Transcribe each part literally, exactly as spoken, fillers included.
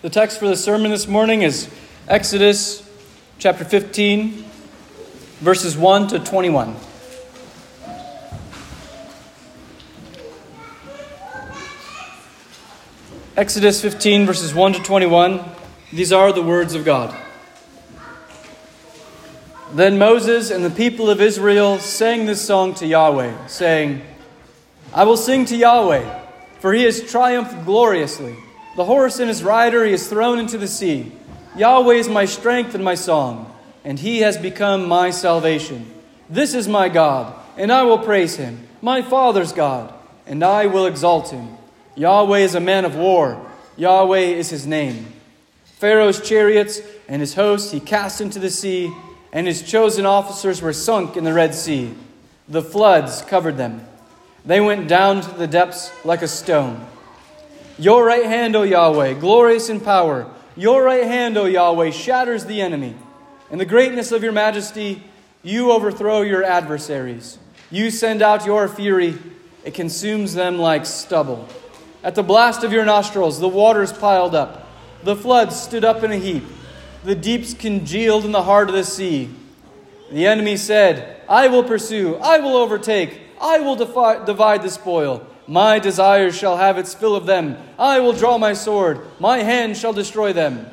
The text for the sermon this morning is Exodus chapter fifteen, verses one to twenty-one. Exodus fifteen, verses one to twenty-one. These are the words of God. Then Moses and the people of Israel sang this song to Yahweh, saying, I will sing to Yahweh, for he has triumphed gloriously. The horse and his rider he has thrown into the sea. Yahweh is my strength and my song, and he has become my salvation. This is my God, and I will praise him, my father's God, and I will exalt him. Yahweh is a man of war. Yahweh is his name. Pharaoh's chariots and his hosts he cast into the sea, and his chosen officers were sunk in the Red Sea. The floods covered them. They went down to the depths like a stone. Your right hand, O Yahweh, glorious in power. Your right hand, O Yahweh, shatters the enemy. In the greatness of your majesty, you overthrow your adversaries. You send out your fury. It consumes them like stubble. At the blast of your nostrils, the waters piled up. The floods stood up in a heap. The deeps congealed in the heart of the sea. The enemy said, I will pursue, I will overtake, I will defi- divide the spoil. My desires shall have its fill of them. I will draw my sword. My hand shall destroy them.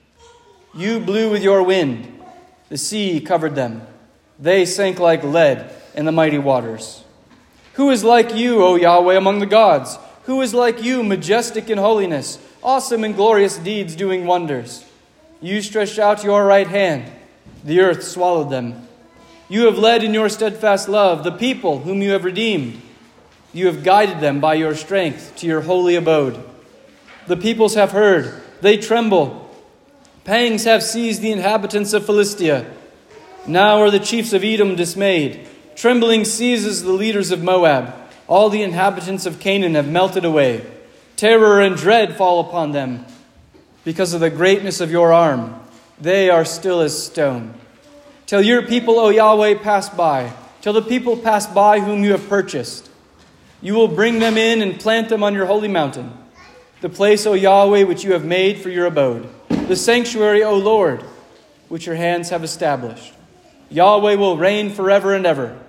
You blew with your wind. The sea covered them. They sank like lead in the mighty waters. Who is like you, O Yahweh, among the gods? Who is like you, majestic in holiness, awesome in glorious deeds, doing wonders? You stretched out your right hand. The earth swallowed them. You have led in your steadfast love the people whom you have redeemed. You have guided them by your strength to your holy abode. The peoples have heard. They tremble. Pangs have seized the inhabitants of Philistia. Now are the chiefs of Edom dismayed. Trembling seizes the leaders of Moab. All the inhabitants of Canaan have melted away. Terror and dread fall upon them. Because of the greatness of your arm, they are still as stone. Till your people, O Yahweh, pass by. Till the people pass by whom you have purchased. You will bring them in and plant them on your holy mountain, the place, O Yahweh, which you have made for your abode, the sanctuary, O Lord, which your hands have established. Yahweh will reign forever and ever.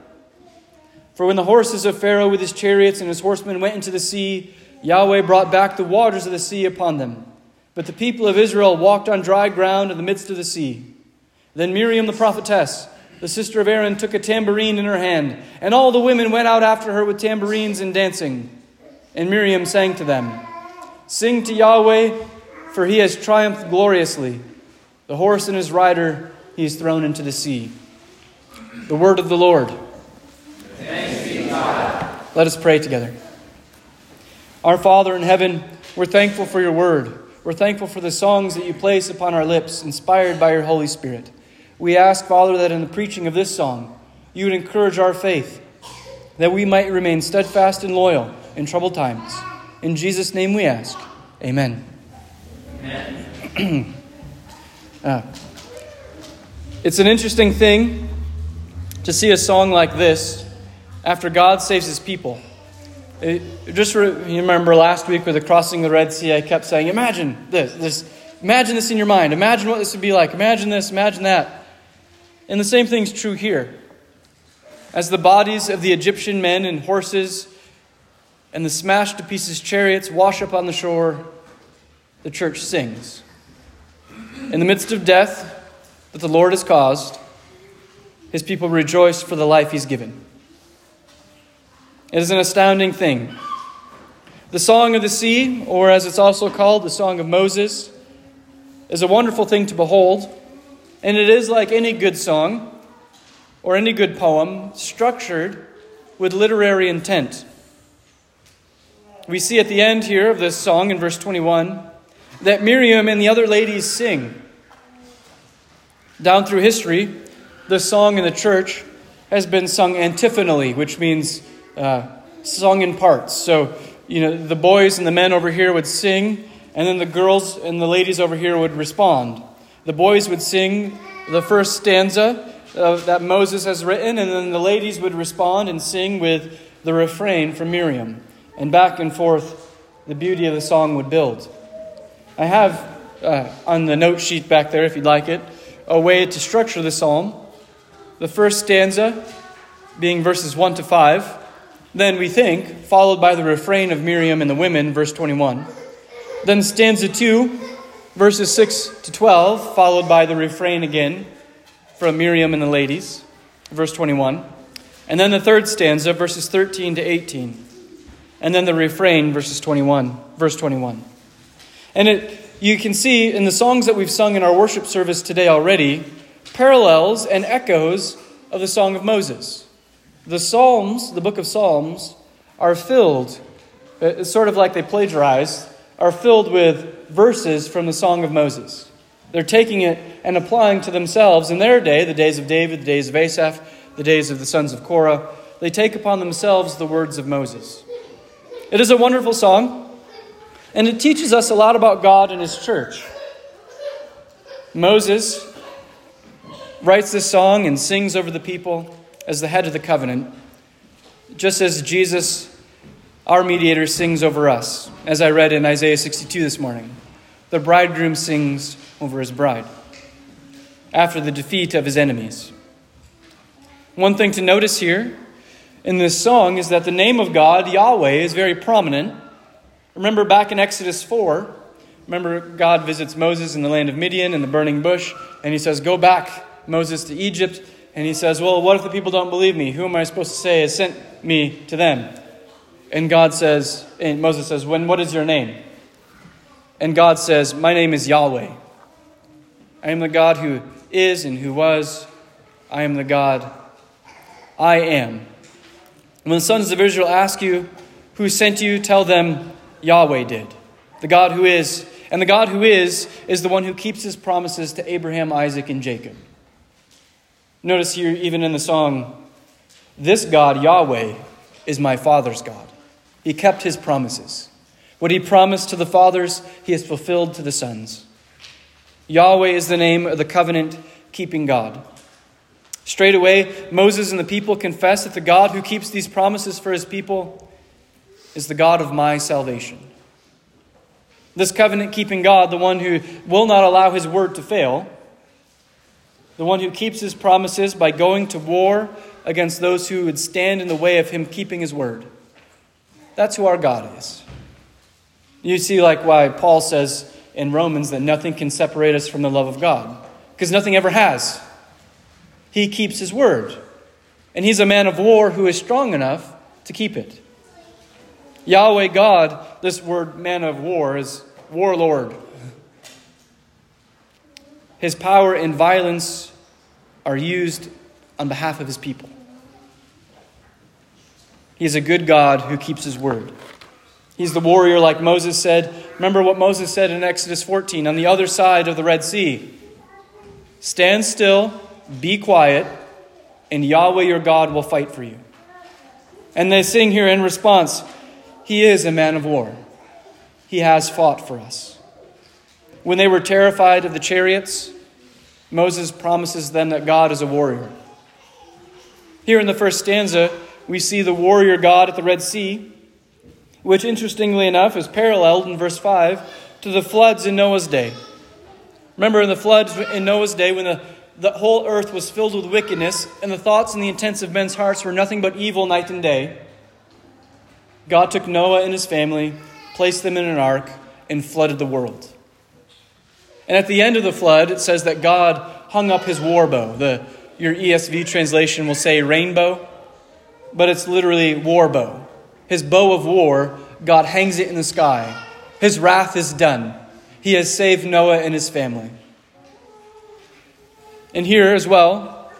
For when the horses of Pharaoh with his chariots and his horsemen went into the sea, Yahweh brought back the waters of the sea upon them. But the people of Israel walked on dry ground in the midst of the sea. Then Miriam the prophetess, the sister of Aaron, took a tambourine in her hand, and all the women went out after her with tambourines and dancing. And Miriam sang to them, Sing to Yahweh, for he has triumphed gloriously. The horse and his rider he has thrown into the sea. The word of the Lord. Thanks be to God. Let us pray together. Our Father in heaven, we're thankful for your word. We're thankful for the songs that you place upon our lips, inspired by your Holy Spirit. We ask, Father, that in the preaching of this song, you would encourage our faith, that we might remain steadfast and loyal in troubled times. In Jesus' name we ask. Amen. Amen. uh, it's an interesting thing to see a song like this after God saves his people. It, just re, you remember last week with the crossing the Red Sea, I kept saying, imagine this, this, imagine this in your mind. Imagine what this would be like. Imagine this, imagine that. And the same thing's true here. As the bodies of the Egyptian men and horses and the smashed to pieces chariots wash up on the shore, the church sings. In the midst of death that the Lord has caused, his people rejoice for the life he's given. It is an astounding thing. The Song of the Sea, or as it's also called, the Song of Moses, is a wonderful thing to behold. And it is like any good song or any good poem, structured with literary intent. We see at the end here of this song in verse twenty-one that Miriam and the other ladies sing. Down through history, the song in the church has been sung antiphonally, which means uh, sung in parts. So, you know, the boys and the men over here would sing, and then the girls and the ladies over here would respond. The boys would sing the first stanza uh, that Moses has written, and then the ladies would respond and sing with the refrain from Miriam. And back and forth, the beauty of the song would build. I have uh, on the note sheet back there if you'd like it, a way to structure the psalm. The first stanza being verses one to five. Then we think, followed by the refrain of Miriam and the women, verse twenty-one. Then stanza two, verses six to twelve, followed by the refrain again from Miriam and the ladies, verse twenty-one. And then the third stanza, verses thirteen to eighteen. And then the refrain, verses twenty-one, verse twenty-one. And it, you can see in the songs that we've sung in our worship service today already, parallels and echoes of the Song of Moses. The Psalms, the book of Psalms, are filled, it's sort of like they plagiarized, are filled with verses from the Song of Moses. They're taking it and applying to themselves in their day, the days of David, the days of Asaph, the days of the sons of Korah. They take upon themselves the words of Moses. It is a wonderful song, and it teaches us a lot about God and His church. Moses writes this song and sings over the people as the head of the covenant, just as Jesus, our mediator, sings over us, as I read in Isaiah sixty-two this morning. The bridegroom sings over his bride after the defeat of his enemies. One thing to notice here in this song is that the name of God, Yahweh, is very prominent. Remember back in Exodus four, remember God visits Moses in the land of Midian in the burning bush, and he says, "Go back, Moses, to Egypt." And he says, "Well, what if the people don't believe me? Who am I supposed to say has sent me to them?" And God says, and Moses says, "When, what is your name?" And God says, "My name is Yahweh. I am the God who is and who was. I am the God I am." When the sons of Israel ask you, "Who sent you?" tell them, Yahweh did. The God who is. And the God who is, is the one who keeps His promises to Abraham, Isaac, and Jacob. Notice here, even in the song, this God, Yahweh, is my father's God. He kept His promises. What He promised to the fathers, He has fulfilled to the sons. Yahweh is the name of the covenant-keeping God. Straight away, Moses and the people confess that the God who keeps these promises for His people is the God of my salvation. This covenant-keeping God, the one who will not allow His word to fail, the one who keeps His promises by going to war against those who would stand in the way of Him keeping His word. That's who our God is. You see, like why Paul says in Romans that nothing can separate us from the love of God, because nothing ever has. He keeps His word, and He's a man of war who is strong enough to keep it. Yahweh God, this word man of war, is warlord. His power and violence are used on behalf of His people. He is a good God who keeps His word. He's the warrior like Moses said. Remember what Moses said in Exodus fourteen, on the other side of the Red Sea. "Stand still, be quiet, and Yahweh your God will fight for you." And they sing here in response, He is a man of war. He has fought for us. When they were terrified of the chariots, Moses promises them that God is a warrior. Here in the first stanza, we see the warrior God at the Red Sea, which interestingly enough is paralleled in verse five to the floods in Noah's day. Remember in the floods in Noah's day when the, the whole earth was filled with wickedness and the thoughts and the intents of men's hearts were nothing but evil night and day, God took Noah and his family, placed them in an ark, and flooded the world. And at the end of the flood, it says that God hung up His war bow. The, your E S V translation will say rainbow, but it's literally war bow. His bow of war, God hangs it in the sky. His wrath is done. He has saved Noah and his family. And here as well,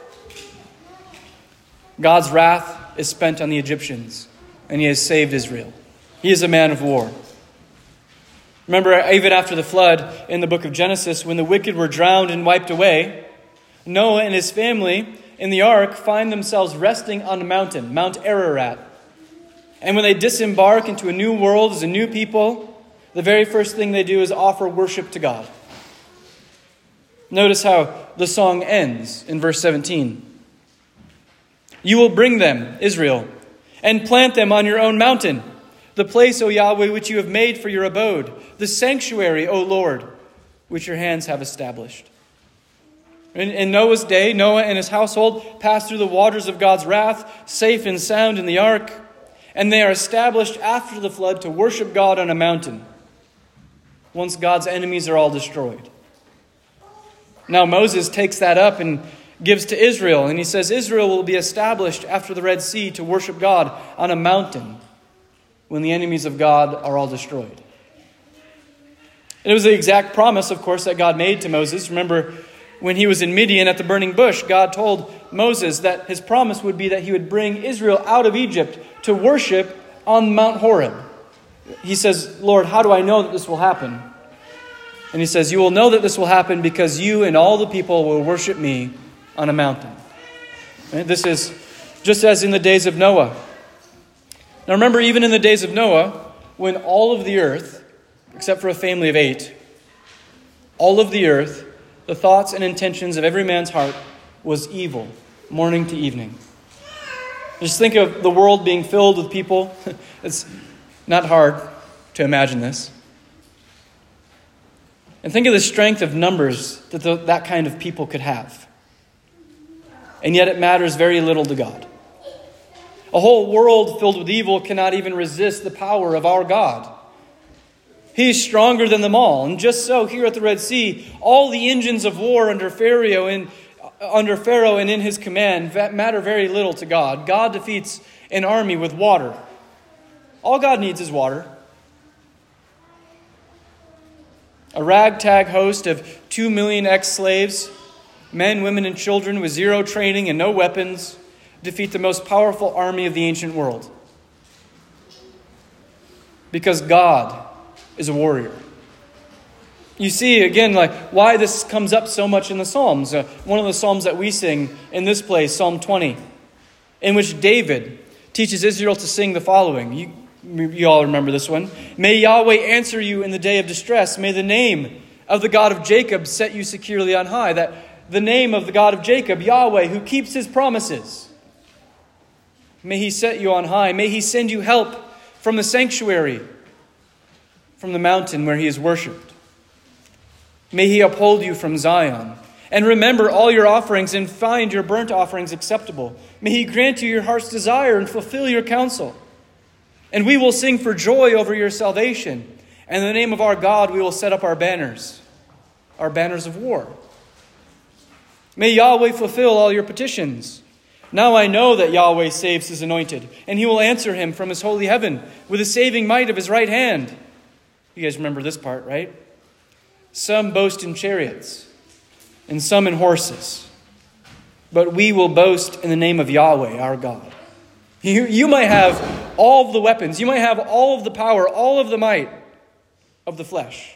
God's wrath is spent on the Egyptians, and He has saved Israel. He is a man of war. Remember, even after the flood in the book of Genesis, when the wicked were drowned and wiped away, Noah and his family in the ark find themselves resting on a mountain, Mount Ararat. And when they disembark into a new world as a new people, the very first thing they do is offer worship to God. Notice how the song ends in verse seventeen. "You will bring them, Israel, and plant them on your own mountain, the place, O Yahweh, which you have made for your abode, the sanctuary, O Lord. which your hands have established. In, in Noah's day, Noah and his household passed through the waters of God's wrath, safe and sound in the ark, and they are established after the flood to worship God on a mountain, once God's enemies are all destroyed. Now Moses takes that up and gives to Israel, and he says Israel will be established after the Red Sea to worship God on a mountain when the enemies of God are all destroyed. It was the exact promise, of course, that God made to Moses. Remember, when he was in Midian at the burning bush, God told Moses that his promise would be that he would bring Israel out of Egypt to worship on Mount Horeb. He says, Lord, how do I know that this will happen? And he says, you will know that this will happen because you and all the people will worship me on a mountain. Right? This is just as in the days of Noah. Now remember, even in the days of Noah, when all of the earth, except for a family of eight, all of the earth, the thoughts and intentions of every man's heart was evil, morning to evening. Just think of the world being filled with people. It's not hard to imagine this. And think of the strength of numbers that the, that kind of people could have. And yet it matters very little to God. A whole world filled with evil cannot even resist the power of our God. He is stronger than them all. And just so, here at the Red Sea, all the engines of war under Pharaoh and under Pharaoh and in his command matter very little to God. God defeats an army with water. All God needs is water. A ragtag host of two million ex-slaves, men, women, and children with zero training and no weapons, defeat the most powerful army of the ancient world. Because God is a warrior. You see, again, like why this comes up so much in the Psalms. Uh, one of the Psalms that we sing in this place, Psalm twenty, in which David teaches Israel to sing the following. You, you all remember this one. May Yahweh answer you in the day of distress. May the name of the God of Jacob set you securely on high. That the name of the God of Jacob, Yahweh, who keeps his promises. May he set you on high. May he send you help from the sanctuary, from the mountain where he is worshipped. May he uphold you from Zion. And remember all your offerings and find your burnt offerings acceptable. May he grant you your heart's desire and fulfill your counsel. And we will sing for joy over your salvation. And in the name of our God we will set up our banners, our banners of war. May Yahweh fulfill all your petitions. Now I know that Yahweh saves his anointed, and he will answer him from his holy heaven with the saving might of his right hand. You guys remember this part, right? Some boast in chariots, and some in horses. But we will boast in the name of Yahweh, our God. You, you might have all of the weapons. You might have all of the power, all of the might of the flesh.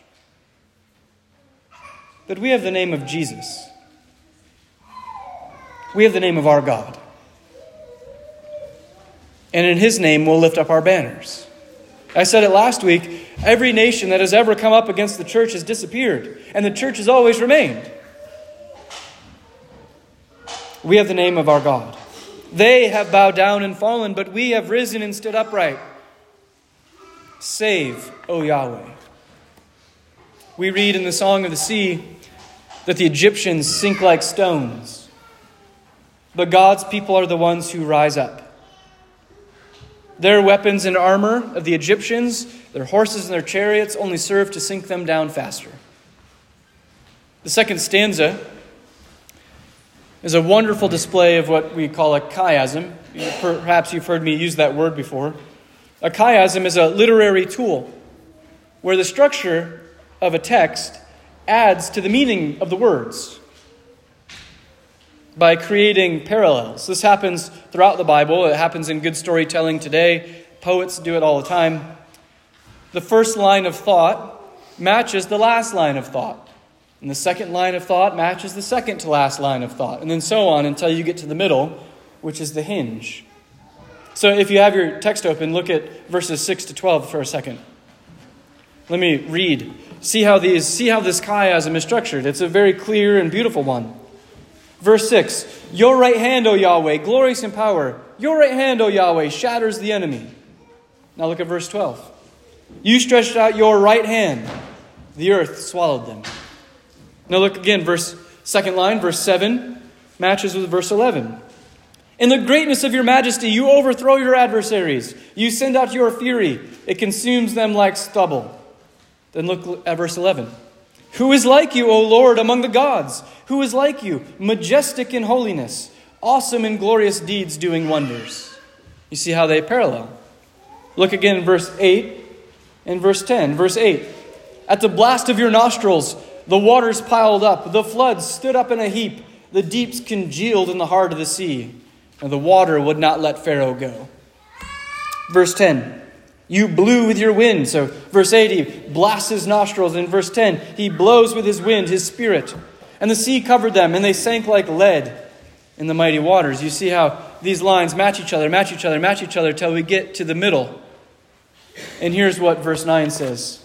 But we have the name of Jesus. We have the name of our God. And in his name we'll lift up our banners. I said it last week. Every nation that has ever come up against the church has disappeared, and the church has always remained. We have the name of our God. They have bowed down and fallen, but we have risen and stood upright. Save, O Yahweh. We read in the Song of the Sea that the Egyptians sink like stones, but God's people are the ones who rise up. Their weapons and armor of the Egyptians, their horses and their chariots, only serve to sink them down faster. The second stanza is a wonderful display of what we call a chiasm. Perhaps you've heard me use that word before. A chiasm is a literary tool where the structure of a text adds to the meaning of the words by creating parallels. This happens throughout the Bible. It happens in good storytelling today. Poets do it all the time. The first line of thought matches the last line of thought. And the second line of thought matches the second to last line of thought. And then so on until you get to the middle, which is the hinge. So if you have your text open, look at verses six to twelve for a second. Let me read. See how these, see how this chiasm is structured. It's a very clear and beautiful one. Verse six, your right hand, O Yahweh, glorious in power. Your right hand, O Yahweh, shatters the enemy. Now look at verse twelve. You stretched out your right hand. The earth swallowed them. Now look again, verse second line, verse seven matches with verse eleven. In the greatness of your majesty, you overthrow your adversaries. You send out your fury. It consumes them like stubble. Then look at verse eleven. Who is like you, O Lord, among the gods? Who is like you, majestic in holiness, awesome in glorious deeds, doing wonders? You see how they parallel. Look again in verse eight and verse ten. Verse eight. At the blast of your nostrils, the waters piled up. The floods stood up in a heap. The deeps congealed in the heart of the sea. And the water would not let Pharaoh go. Verse ten. You blew with your wind. So verse eight, he blasts his nostrils. In verse ten, he blows with his wind, his spirit. And the sea covered them, and they sank like lead in the mighty waters. You see how these lines match each other, match each other, match each other till we get to the middle. And here's what verse nine says.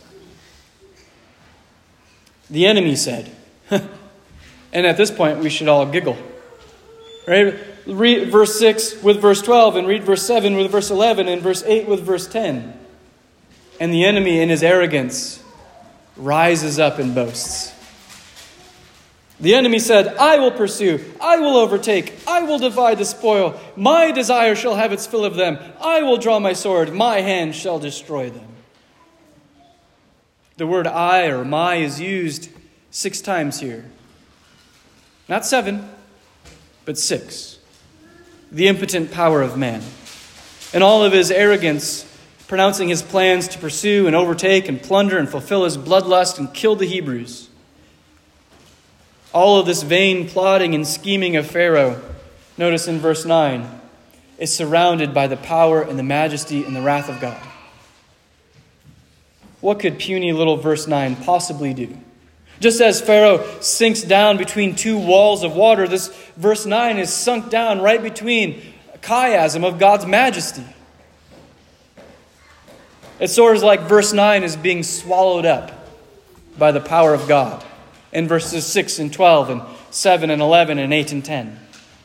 The enemy said, and at this point we should all giggle. Right? Read verse six with verse twelve, and read verse seven with verse eleven, and verse eight with verse ten. And the enemy in his arrogance rises up and boasts. The enemy said, I will pursue, I will overtake, I will divide the spoil. My desire shall have its fill of them. I will draw my sword, my hand shall destroy them. The word I or my is used six times here. Not seven, but six. The impotent power of man. In all of his arrogance, pronouncing his plans to pursue and overtake and plunder and fulfill his bloodlust and kill the Hebrews. All of this vain plotting and scheming of Pharaoh, notice in verse nine, is surrounded by the power and the majesty and the wrath of God. What could puny little verse nine possibly do? Just as Pharaoh sinks down between two walls of water, this verse nine is sunk down right between a chiasm of God's majesty. It's sort of like verse nine is being swallowed up by the power of God in verses six and twelve and seven and eleven and eight and ten.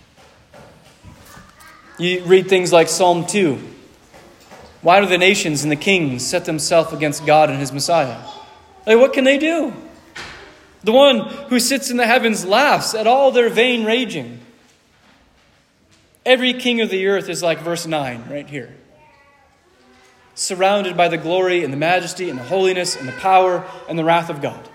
You read things like Psalm two. Why do the nations and the kings set themselves against God and his Messiah? Like, what can they do? The one who sits in the heavens laughs at all their vain raging. Every king of the earth is like verse nine right here. Surrounded by the glory and the majesty and the holiness and the power and the wrath of God.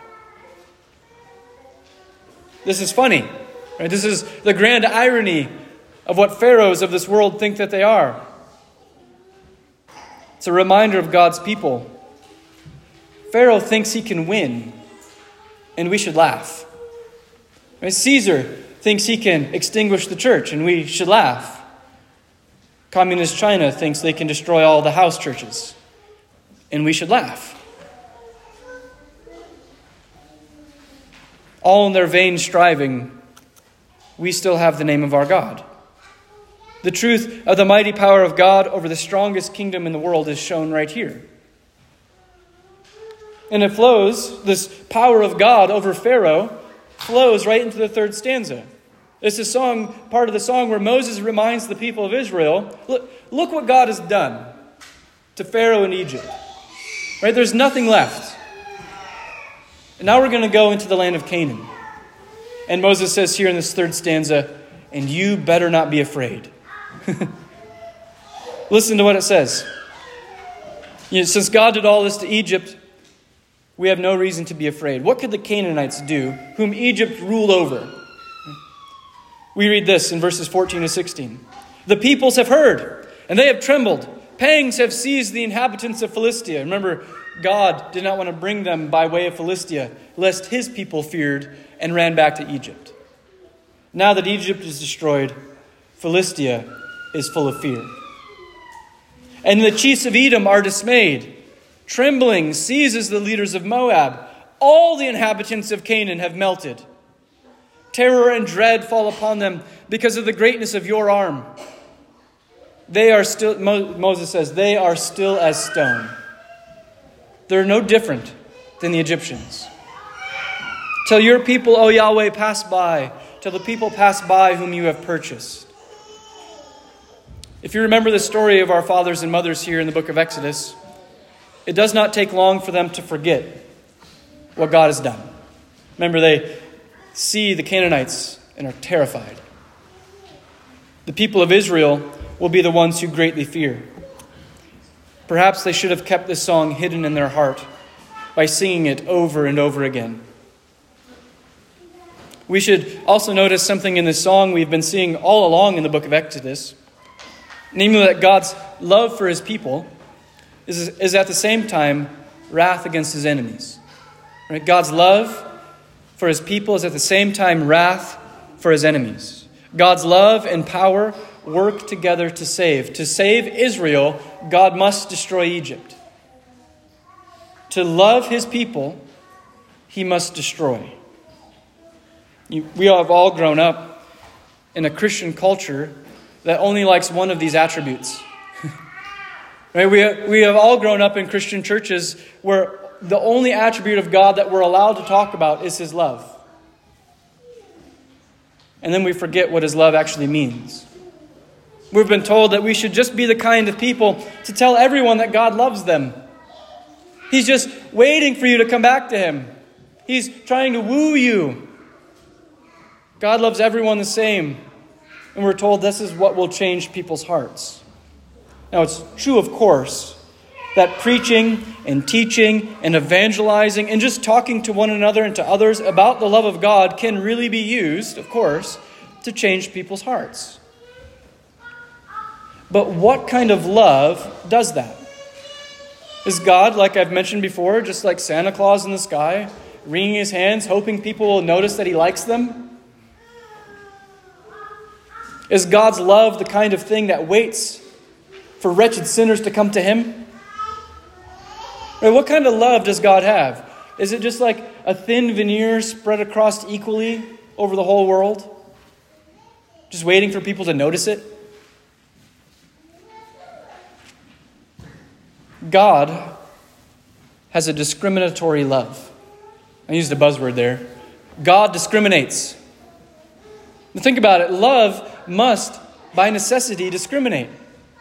This is funny. Right? This is the grand irony of what pharaohs of this world think that they are. It's a reminder of God's people. Pharaoh thinks he can win, and we should laugh. Right? Caesar thinks he can extinguish the church, and we should laugh. Communist China thinks they can destroy all the house churches, and we should laugh. All in their vain striving, we still have the name of our God. The truth of the mighty power of God over the strongest kingdom in the world is shown right here. And it flows, this power of God over Pharaoh flows right into the third stanza. It's a song, part of the song where Moses reminds the people of Israel, look, look what God has done to Pharaoh in Egypt. Right? There's nothing left. And now we're going to go into the land of Canaan. And Moses says here in this third stanza, and you better not be afraid. Listen to what it says. You know, since God did all this to Egypt, we have no reason to be afraid. What could the Canaanites do, whom Egypt ruled over? We read this in verses fourteen to sixteen. The peoples have heard, and they have trembled. Pangs have seized the inhabitants of Philistia. Remember, God did not want to bring them by way of Philistia, lest his people feared and ran back to Egypt. Now that Egypt is destroyed, Philistia is full of fear. And the chiefs of Edom are dismayed. Trembling seizes the leaders of Moab. All the inhabitants of Canaan have melted. Terror and dread fall upon them because of the greatness of your arm. They are still, Moses says, they are still as stone. They're no different than the Egyptians. Till your people, O Yahweh, pass by. Till the people pass by whom you have purchased. If you remember the story of our fathers and mothers here in the book of Exodus, it does not take long for them to forget what God has done. Remember, they see the Canaanites and are terrified. The people of Israel will be the ones who greatly fear. Perhaps they should have kept this song hidden in their heart by singing it over and over again. We should also notice something in this song we've been seeing all along in the book of Exodus, namely that God's love for his people is, is at the same time wrath against his enemies. Right? God's love for his people is at the same time wrath for his enemies. God's love and power work together to save. To save Israel, God must destroy Egypt. To love his people, he must destroy. You, we have all grown up in a Christian culture that only likes one of these attributes. Right? We have, we have all grown up in Christian churches where the only attribute of God that we're allowed to talk about is his love. And then we forget what his love actually means. We've been told that we should just be the kind of people to tell everyone that God loves them. He's just waiting for you to come back to him. He's trying to woo you. God loves everyone the same. And we're told this is what will change people's hearts. Now, it's true, of course, that preaching and teaching and evangelizing and just talking to one another and to others about the love of God can really be used, of course, to change people's hearts. But what kind of love does that? Is God, like I've mentioned before, just like Santa Claus in the sky, wringing his hands, hoping people will notice that he likes them? Is God's love the kind of thing that waits for wretched sinners to come to him? Right, what kind of love does God have? Is it just like a thin veneer spread across equally over the whole world? Just waiting for people to notice it? God has a discriminatory love. I used a buzzword there. God discriminates. Now think about it. Love must, by necessity, discriminate.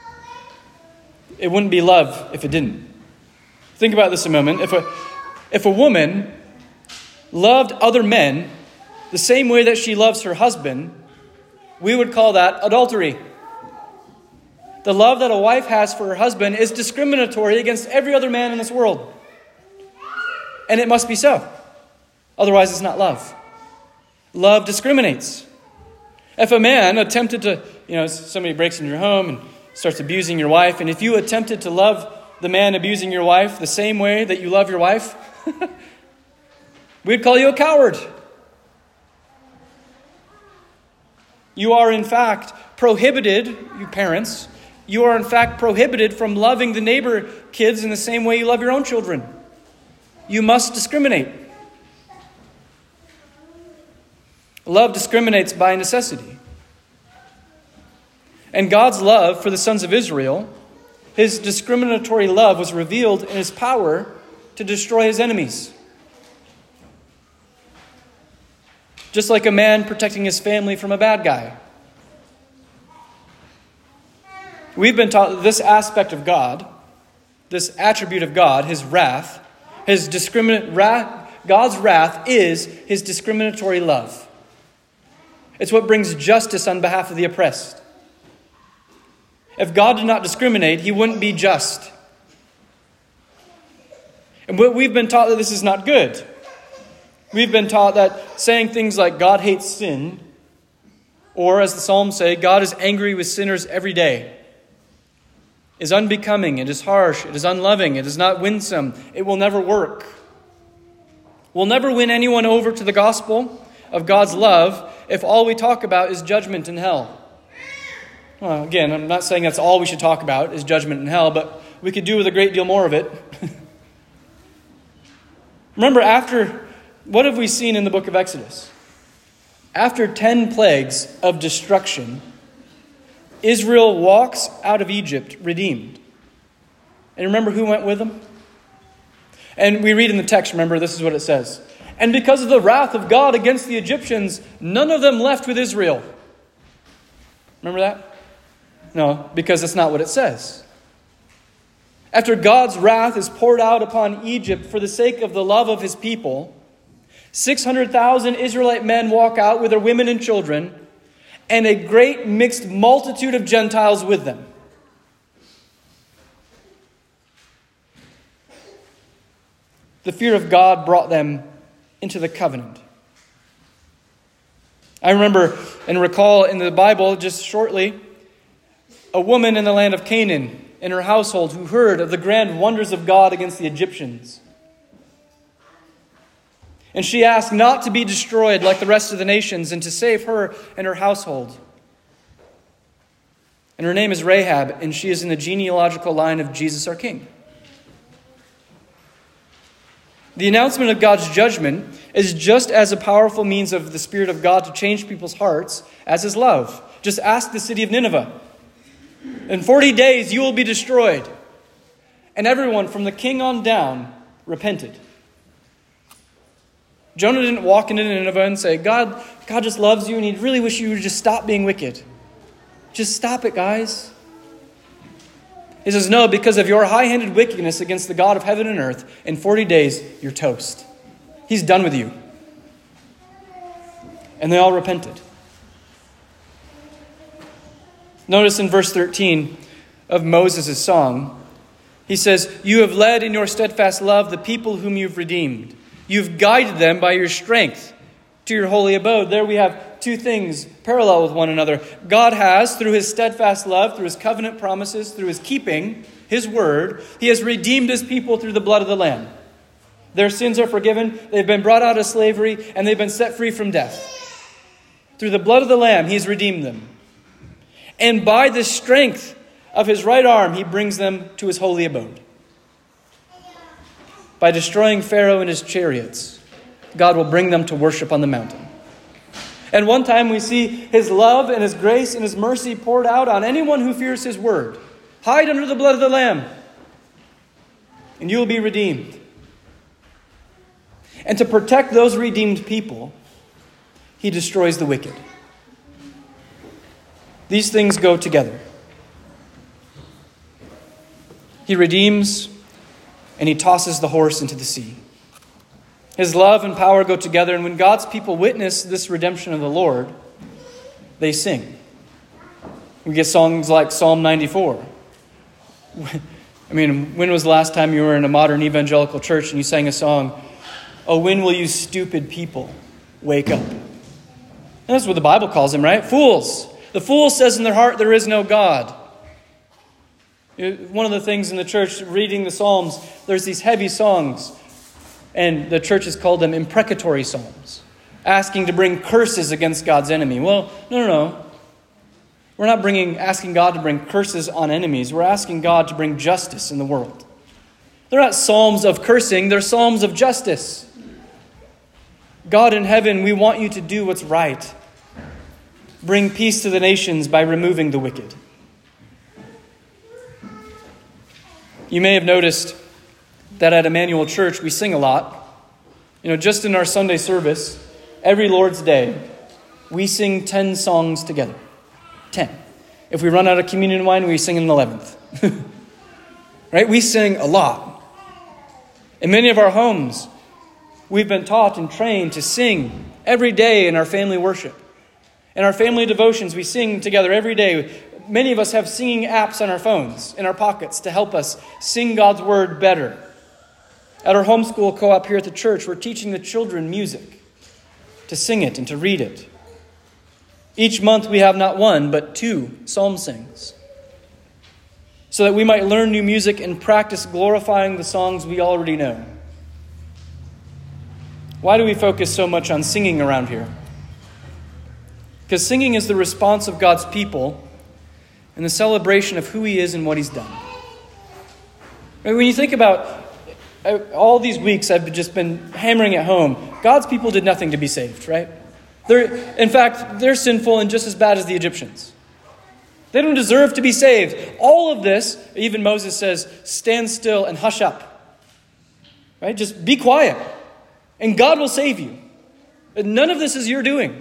It wouldn't be love if it didn't. Think about this a moment. If a, if a woman loved other men the same way that she loves her husband, we would call that adultery. The love that a wife has for her husband is discriminatory against every other man in this world. And it must be so. Otherwise, it's not love. Love discriminates. If a man attempted to, you know, somebody breaks into your home and starts abusing your wife, and if you attempted to love the man abusing your wife the same way that you love your wife, we'd call you a coward. You are, in fact, prohibited, you parents, you are, in fact, prohibited from loving the neighbor kids in the same way you love your own children. You must discriminate. Love discriminates by necessity. And God's love for the sons of Israel, his discriminatory love, was revealed in his power to destroy his enemies. Just like a man protecting his family from a bad guy. We've been taught that this aspect of God, this attribute of God, his wrath, his discriminate wrath, God's wrath is his discriminatory love. It's what brings justice on behalf of the oppressed. If God did not discriminate, he wouldn't be just. And we've been taught that this is not good. We've been taught that saying things like God hates sin, or as the Psalms say, God is angry with sinners every day, is unbecoming, it is harsh, it is unloving, it is not winsome, it will never work. We'll never win anyone over to the gospel of God's love if all we talk about is judgment and hell. Well, again, I'm not saying that's all we should talk about is judgment and hell, but we could do with a great deal more of it. Remember, after, what have we seen in the book of Exodus? After ten plagues of destruction, Israel walks out of Egypt redeemed. And remember who went with them? And we read in the text, remember, this is what it says. And because of the wrath of God against the Egyptians, none of them left with Israel. Remember that? No, because that's not what it says. After God's wrath is poured out upon Egypt for the sake of the love of his people, six hundred thousand Israelite men walk out with their women and children, and a great mixed multitude of Gentiles with them. The fear of God brought them into the covenant. I remember and recall in the Bible just shortly a woman in the land of Canaan in her household who heard of the grand wonders of God against the Egyptians. And she asked not to be destroyed like the rest of the nations and to save her and her household. And her name is Rahab, and she is in the genealogical line of Jesus our King. The announcement of God's judgment is just as a powerful means of the Spirit of God to change people's hearts as His love. Just ask the city of Nineveh. In forty days you will be destroyed. And everyone from the king on down repented. Jonah didn't walk into Nineveh and say, God, God just loves you and He'd really wish you would just stop being wicked. Just stop it, guys. He says, no, because of your high-handed wickedness against the God of heaven and earth, in forty days, you're toast. He's done with you. And they all repented. Notice in verse thirteen of Moses' song, he says, you have led in your steadfast love the people whom you've redeemed. You've guided them by your strength to your holy abode. There we have two things parallel with one another. God has, through His steadfast love, through His covenant promises, through His keeping His word, He has redeemed His people through the blood of the Lamb. Their sins are forgiven, they've been brought out of slavery, and they've been set free from death. Through the blood of the Lamb, He's redeemed them. And by the strength of His right arm, He brings them to His holy abode. By destroying Pharaoh and his chariots, God will bring them to worship on the mountain. And one time we see His love and His grace and His mercy poured out on anyone who fears His word. Hide under the blood of the Lamb, and you will be redeemed. And to protect those redeemed people, He destroys the wicked. These things go together. He redeems, and He tosses the horse into the sea. His love and power go together, and when God's people witness this redemption of the Lord, they sing. We get songs like Psalm ninety-four. I mean, when was the last time you were in a modern evangelical church and you sang a song, "Oh, when will you stupid people wake up?" And that's what the Bible calls them, right? Fools. The fool says in their heart, there is no God. One of the things in the church, reading the Psalms, there's these heavy songs. And the church has called them imprecatory psalms, asking to bring curses against God's enemy. Well, no, no, no. We're not bringing, asking God to bring curses on enemies. We're asking God to bring justice in the world. They're not psalms of cursing. They're psalms of justice. God in heaven, we want you to do what's right. Bring peace to the nations by removing the wicked. You may have noticed that at Emmanuel Church we sing a lot. You know, just in our Sunday service, every Lord's Day, we sing ten songs together. Ten. If we run out of communion wine, we sing an eleventh. Right? We sing a lot. In many of our homes, we've been taught and trained to sing every day in our family worship. In our family devotions, we sing together every day. Many of us have singing apps on our phones, in our pockets, to help us sing God's word better. At our homeschool co-op here at the church, we're teaching the children music, to sing it and to read it. Each month we have not one, but two psalm sings, so that we might learn new music and practice glorifying the songs we already know. Why do we focus so much on singing around here? Because singing is the response of God's people and the celebration of who He is and what He's done. When you think about all these weeks, I've just been hammering it home. God's people did nothing to be saved, right? They're, in fact, they're sinful and just as bad as the Egyptians. They don't deserve to be saved. All of this, even Moses says, stand still and hush up. Right? Just be quiet. And God will save you. None of this is your doing.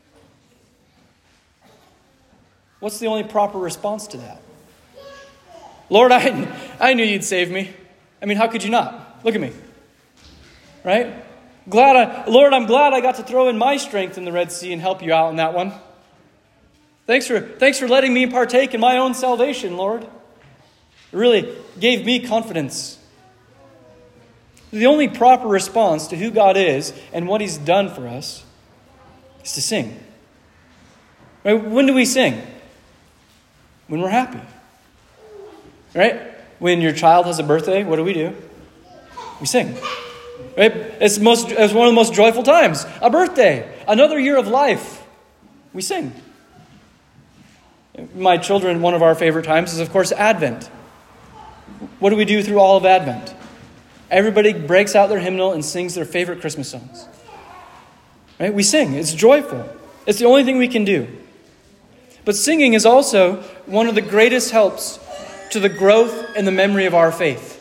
What's the only proper response to that? Lord, I, I knew You'd save me. I mean, how could You not? Look at me. Right? Glad I, Lord, I'm glad I got to throw in my strength in the Red Sea and help you out in that one. Thanks for, thanks for letting me partake in my own salvation, Lord. It really gave me confidence. The only proper response to who God is and what He's done for us is to sing. Right? When do we sing? When we're happy. Right? When your child has a birthday, what do we do? We sing. Right? It's most it's one of the most joyful times. A birthday, another year of life. We sing. My children, one of our favorite times is, of course, Advent. What do we do through all of Advent? Everybody breaks out their hymnal and sings their favorite Christmas songs. Right? We sing. It's joyful. It's the only thing we can do. But singing is also one of the greatest helps to the growth and the memory of our faith.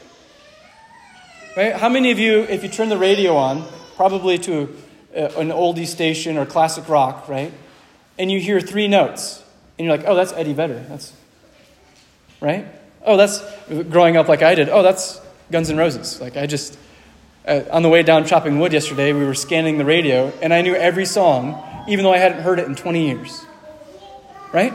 Right? How many of you, if you turn the radio on, probably to a, an oldie station or classic rock, right? And you hear three notes, and you're like, oh, that's Eddie Vedder. That's, right? Oh, that's, growing up like I did, oh, that's Guns N' Roses. Like I just, uh, on the way down chopping wood yesterday, we were scanning the radio, and I knew every song, even though I hadn't heard it in twenty years. Right?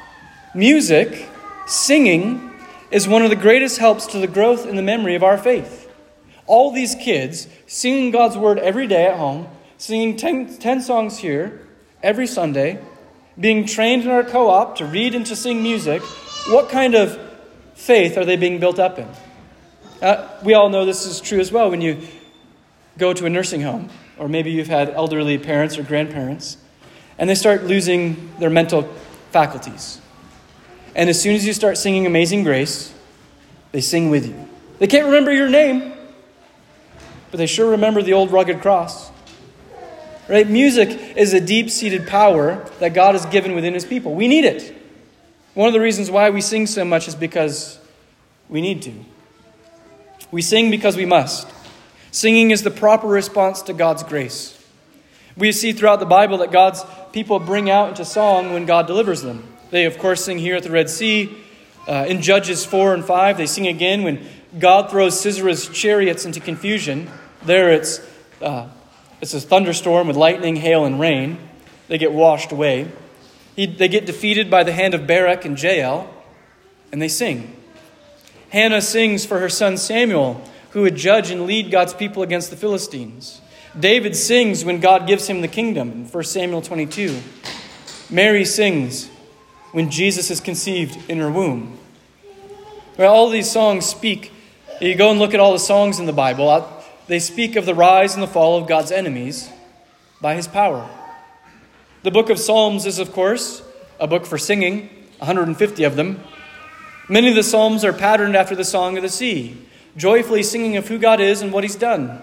Music, singing, is one of the greatest helps to the growth and the memory of our faith. All these kids singing God's word every day at home, singing ten, ten songs here every Sunday, being trained in our co-op to read and to sing music, what kind of faith are they being built up in? Uh, we all know this is true as well when you go to a nursing home, or maybe you've had elderly parents or grandparents, and they start losing their mental faculties. And as soon as you start singing Amazing Grace, they sing with you. They can't remember your name, but they sure remember the old rugged cross. Right? Music is a deep-seated power that God has given within His people. We need it. One of the reasons why we sing so much is because we need to. We sing because we must. Singing is the proper response to God's grace. We see throughout the Bible that God's people bring out into song when God delivers them. They, of course, sing here at the Red Sea. Uh, in Judges four and five, they sing again when God throws Sisera's chariots into confusion. There it's, uh, it's a thunderstorm with lightning, hail, and rain. They get washed away. He, they get defeated by the hand of Barak and Jael, and they sing. Hannah sings for her son Samuel, who would judge and lead God's people against the Philistines. David sings when God gives him the kingdom in First Samuel twenty-two. Mary sings when Jesus is conceived in her womb. Well, all these songs speak, you go and look at all the songs in the Bible, they speak of the rise and the fall of God's enemies by His power. The book of Psalms is, of course, a book for singing, one hundred fifty of them. Many of the Psalms are patterned after the Song of the Sea, joyfully singing of who God is and what He's done.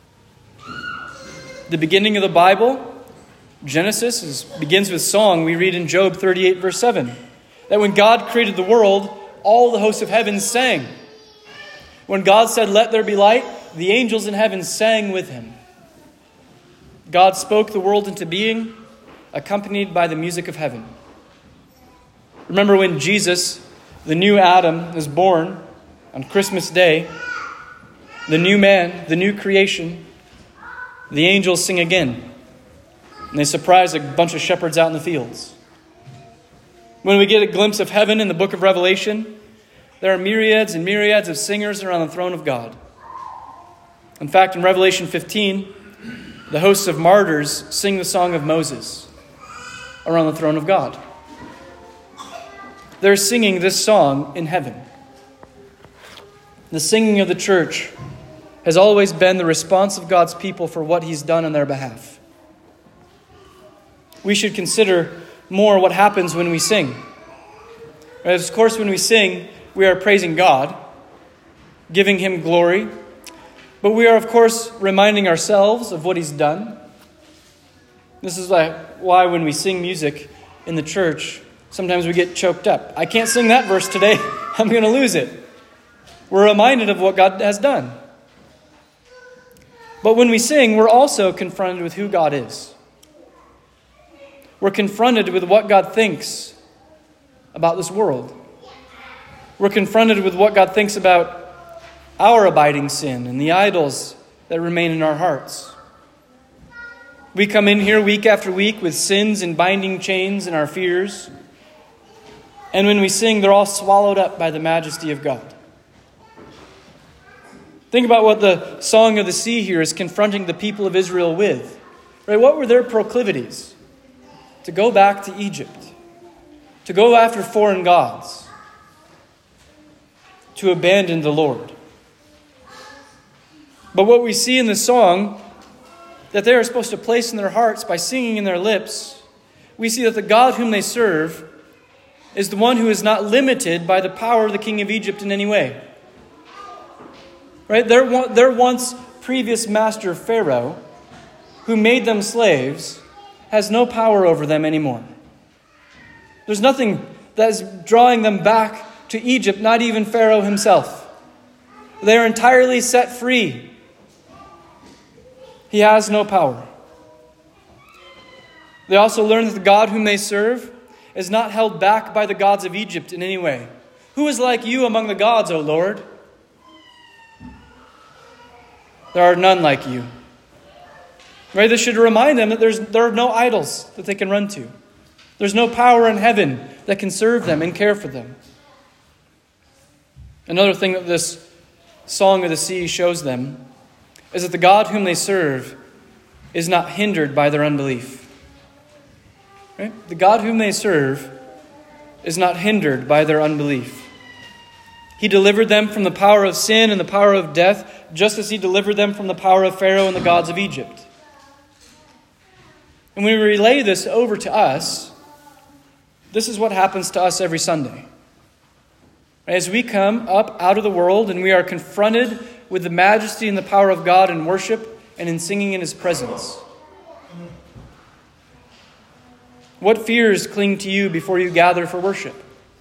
The beginning of the Bible, Genesis, is, begins with song. We read in Job thirty-eight, verse seven, that when God created the world, all the hosts of heaven sang. When God said, "Let there be light," the angels in heaven sang with Him. God spoke the world into being, accompanied by the music of heaven. Remember when Jesus, the new Adam, is born on Christmas Day, the new man, the new creation, the angels sing again. And they surprise a bunch of shepherds out in the fields. When we get a glimpse of heaven in the book of Revelation, there are myriads and myriads of singers around the throne of God. In fact, in Revelation fifteen, the hosts of martyrs sing the song of Moses around the throne of God. They're singing this song in heaven. The singing of the church has always been the response of God's people for what He's done on their behalf. We should consider more what happens when we sing. Of course, when we sing, we are praising God, giving Him glory, but we are, of course, reminding ourselves of what He's done. This is why when we sing music in the church, sometimes we get choked up. I can't sing that verse today. I'm going to lose it. We're reminded of what God has done. But when we sing, we're also confronted with who God is. We're confronted with what God thinks about this world. We're confronted with what God thinks about our abiding sin and the idols that remain in our hearts. We come in here week after week with sins and binding chains and our fears. And when we sing, they're all swallowed up by the majesty of God. Think about what the Song of the Sea here is confronting the people of Israel with. Right? What were their proclivities? To go back to Egypt. To go after foreign gods. To abandon the Lord. But what we see in the song that they are supposed to place in their hearts by singing in their lips, we see that the God whom they serve is the one who is not limited by the power of the king of Egypt in any way. Right? Their, their once previous master Pharaoh, who made them slaves, has no power over them anymore. There's nothing that is drawing them back to Egypt, not even Pharaoh himself. They are entirely set free. He has no power. They also learn that the God whom they serve is not held back by the gods of Egypt in any way. Who is like you among the gods, O Lord? There are none like you. Right? This should remind them that there's, there are no idols that they can run to. There's no power in heaven that can serve them and care for them. Another thing that this Song of the Sea shows them is that the God whom they serve is not hindered by their unbelief. Right? The God whom they serve is not hindered by their unbelief. He delivered them from the power of sin and the power of death, just as he delivered them from the power of Pharaoh and the gods of Egypt. And when we relay this over to us, this is what happens to us every Sunday. As we come up out of the world and we are confronted with the majesty and the power of God in worship and in singing in his presence. What fears cling to you before you gather for worship?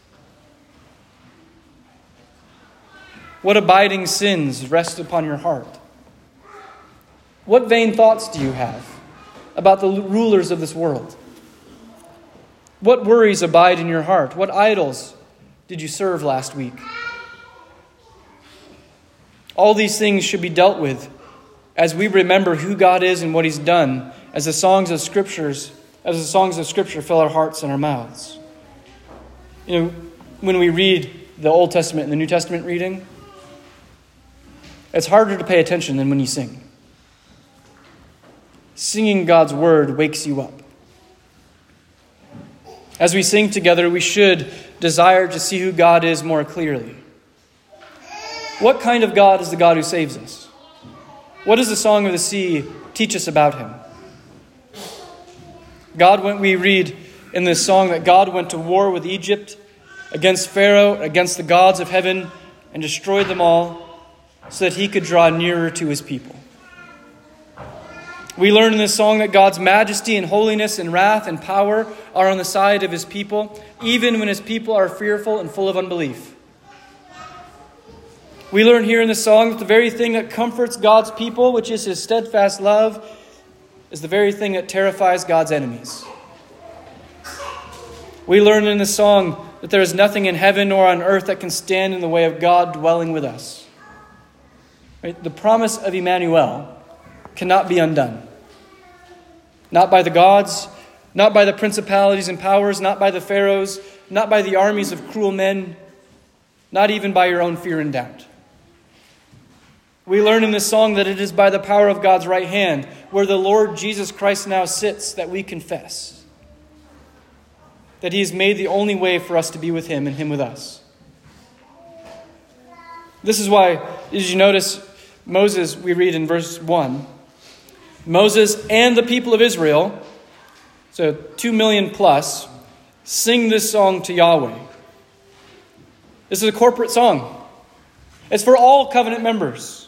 What abiding sins rest upon your heart? What vain thoughts do you have about the rulers of this world? What worries abide in your heart? What idols did you serve last week? All these things should be dealt with as we remember who God is and what he's done, as the songs of scriptures, as the songs of scripture fill our hearts and our mouths. You know, when we read the Old Testament and the New Testament reading, it's harder to pay attention than when you sing. Singing God's word wakes you up. As we sing together, we should desire to see who God is more clearly. What kind of God is the God who saves us? What does the Song of the Sea teach us about him? God went, we read in this song that God went to war with Egypt against Pharaoh, against the gods of heaven, and destroyed them all so that he could draw nearer to his people. We learn in this song that God's majesty and holiness and wrath and power are on the side of his people, even when his people are fearful and full of unbelief. We learn here in this song that the very thing that comforts God's people, which is his steadfast love, is the very thing that terrifies God's enemies. We learn in this song that there is nothing in heaven or on earth that can stand in the way of God dwelling with us. Right? The promise of Emmanuel cannot be undone. Not by the gods, not by the principalities and powers, not by the pharaohs, not by the armies of cruel men, not even by your own fear and doubt. We learn in this song that it is by the power of God's right hand, where the Lord Jesus Christ now sits, that we confess that he has made the only way for us to be with him and him with us. This is why, as you notice, Moses, we read in verse one, Moses and the people of Israel, so two million plus, sing this song to Yahweh. This is a corporate song. It's for all covenant members.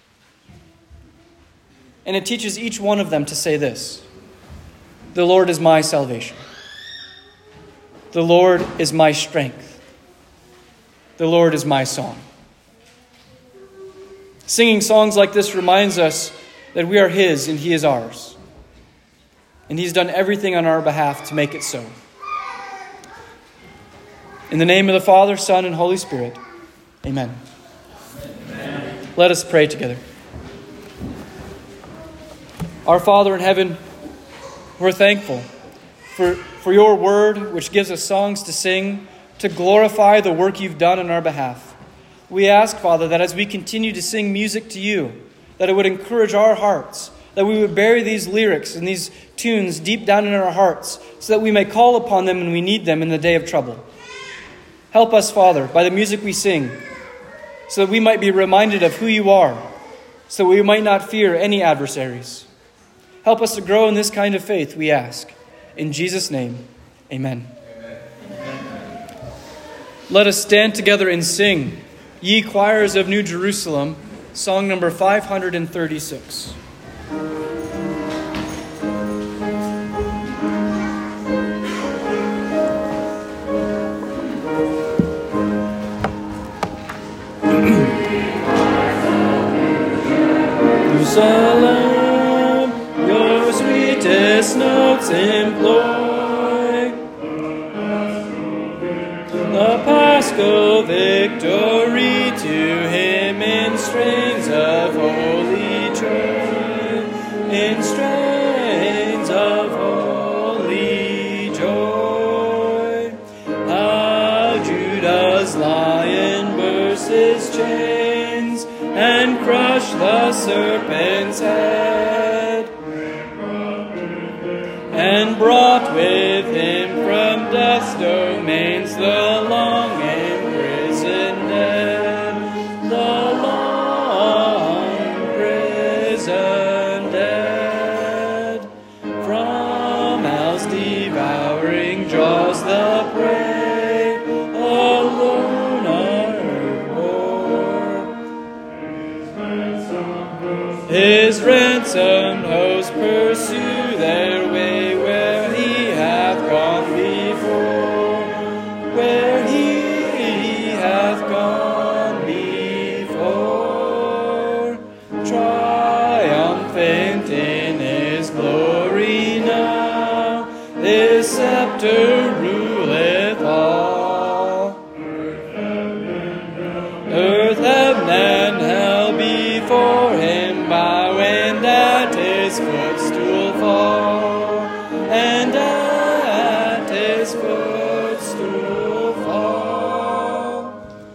And it teaches each one of them to say this: the Lord is my salvation. The Lord is my strength. The Lord is my song. Singing songs like this reminds us that we are his and he is ours. And he's done everything on our behalf to make it so. In the name of the Father, Son, and Holy Spirit, amen. Amen. Let us pray together. Our Father in heaven, We're thankful for, for your word, which gives us songs to sing to glorify the work you've done on our behalf. We ask, Father, that as we continue to sing music to you, that it would encourage our hearts, that we would bury these lyrics and these tunes deep down in our hearts so that we may call upon them when we need them in the day of trouble. Help us, Father, by the music we sing, so that we might be reminded of who you are, so that we might not fear any adversaries. Help us to grow in this kind of faith, we ask. In Jesus' name, amen. Amen. Let us stand together and sing, Ye Choirs of New Jerusalem, song number five hundred thirty-six. Jerusalem, your sweetest notes employ, the Paschal victory to him in strains of holy joy, in strains of holy joy. How Judah's lion bursts his chains and crush the serpent's head, and brought with him from death's domains the long imprisoned dead, the long imprisoned dead. From hell's devouring jaws the prey alone are borne. His ransomed host pursue their way where he hath gone before, where he hath gone before. Triumphant in his glory now, his scepter ruleth all. Earth, heaven, and hell before him bow, and at his footstool fall, and at his footstool fall.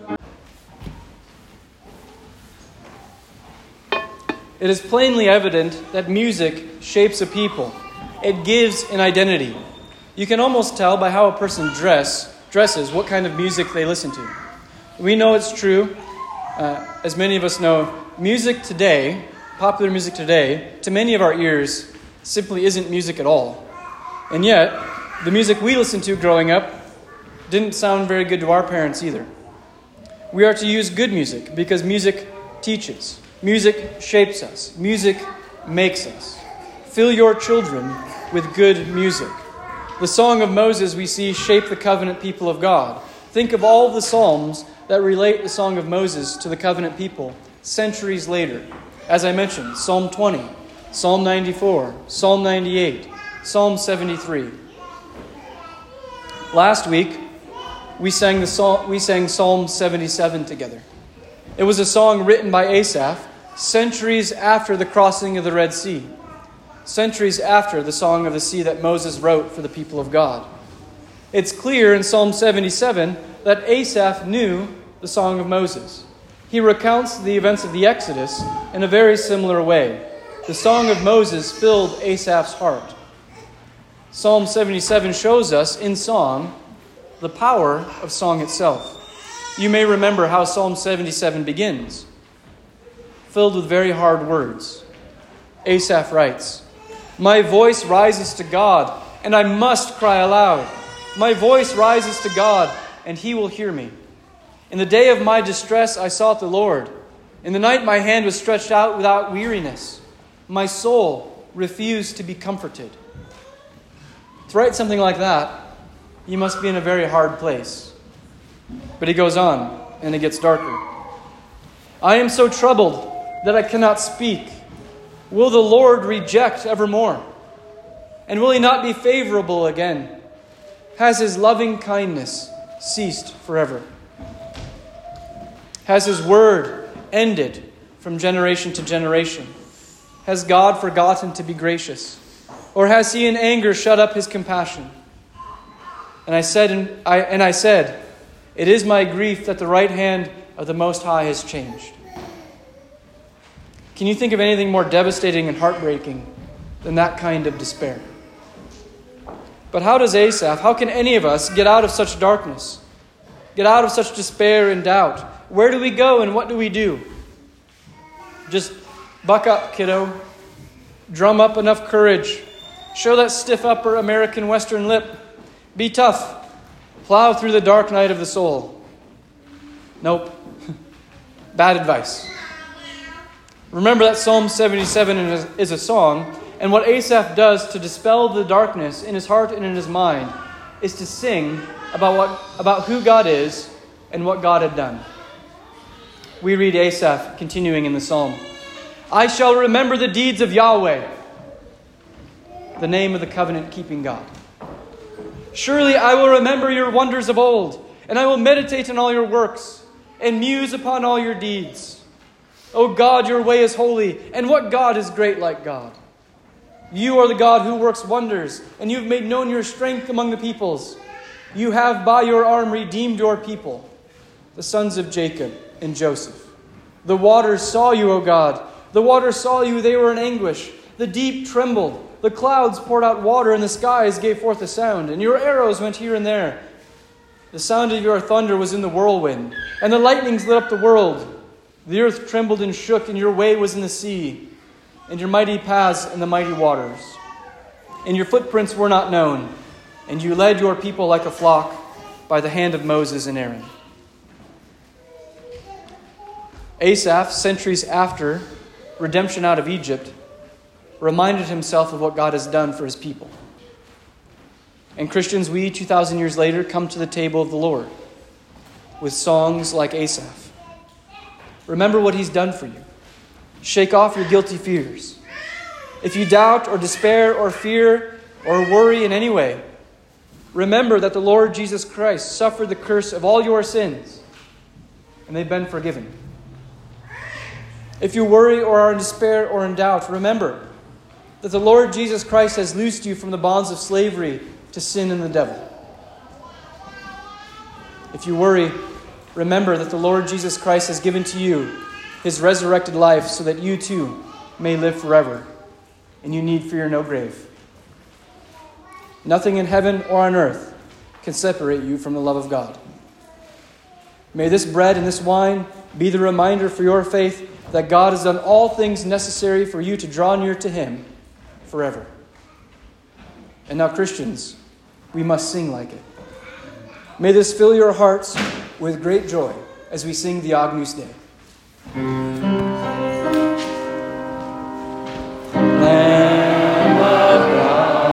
It is plainly evident that music shapes a people. It gives an identity. You can almost tell by how a person dress dresses what kind of music they listen to. We know it's true, uh, as many of us know, music today, popular music today, to many of our ears, simply isn't music at all. And yet, the music we listened to growing up didn't sound very good to our parents either. We are to use good music because music teaches. Music shapes us. Music makes us. Fill your children with good music. The Song of Moses we see shape the covenant people of God. Think of all the psalms that relate the Song of Moses to the covenant people centuries later. As I mentioned, Psalm twenty, Psalm ninety-four, Psalm ninety-eight, Psalm seventy-three. Last week, we sang the Psalm, we sang Psalm seventy-seven together. It was a song written by Asaph centuries after the crossing of the Red Sea, centuries after the Song of the Sea that Moses wrote for the people of God. It's clear in Psalm seventy-seven that Asaph knew the Song of Moses. He recounts the events of the Exodus in a very similar way. The Song of Moses filled Asaph's heart. Psalm seventy-seven shows us in song the power of song itself. You may remember how Psalm seventy-seven begins, filled with very hard words. Asaph writes, "My voice rises to God, and I must cry aloud. My voice rises to God, and he will hear me. In the day of my distress I sought the Lord. In the night my hand was stretched out without weariness. My soul refused to be comforted." To write something like that, you must be in a very hard place. But he goes on, and it gets darker. "I am so troubled that I cannot speak. Will the Lord reject evermore? And will he not be favorable again? Has his loving kindness ceased forever? Has his word ended from generation to generation? Has God forgotten to be gracious? Or has he in anger shut up his compassion? And I said, and I, and I said, it is my grief that the right hand of the Most High has changed. Can you think of anything more devastating and heartbreaking than that kind of despair? But how does Asaph, how can any of us get out of such darkness? Get out of such despair and doubt? Where do we go and what do we do? Just buck up, kiddo. Drum up enough courage. Show that stiff upper American Western lip. Be tough. Plow through the dark night of the soul. Nope. Bad advice. Remember that Psalm seventy-seven is a song, and what Asaph does to dispel the darkness in his heart and in his mind is to sing about what about who God is and what God had done. We read Asaph continuing in the psalm. I shall remember the deeds of Yahweh, the name of the covenant-keeping God. Surely I will remember your wonders of old, and I will meditate on all your works and muse upon all your deeds. O God, your way is holy, and what God is great like God? You are the God who works wonders, and you have made known your strength among the peoples. You have by your arm redeemed your people, the sons of Jacob and Joseph. The waters saw you, O God. The waters saw you, they were in anguish. The deep trembled. The clouds poured out water, and the skies gave forth a sound, and your arrows went here and there. The sound of your thunder was in the whirlwind, and the lightnings lit up the world. The earth trembled and shook, and your way was in the sea, and your mighty paths in the mighty waters. And your footprints were not known, and you led your people like a flock by the hand of Moses and Aaron. Asaph, centuries after redemption out of Egypt, reminded himself of what God has done for his people. And Christians, we, two thousand years later, come to the table of the Lord with songs like Asaph. Remember what he's done for you. Shake off your guilty fears. If you doubt or despair or fear or worry in any way, remember that the Lord Jesus Christ suffered the curse of all your sins, and they've been forgiven. If you worry or are in despair or in doubt, remember that the Lord Jesus Christ has loosed you from the bonds of slavery to sin and the devil. If you worry, remember that the Lord Jesus Christ has given to you his resurrected life so that you too may live forever, and you need fear no grave. Nothing in heaven or on earth can separate you from the love of God. May this bread and this wine be the reminder for your faith that God has done all things necessary for you to draw near to him forever. And now, Christians, we must sing like it. May this fill your hearts with great joy as we sing the Agnus Dei.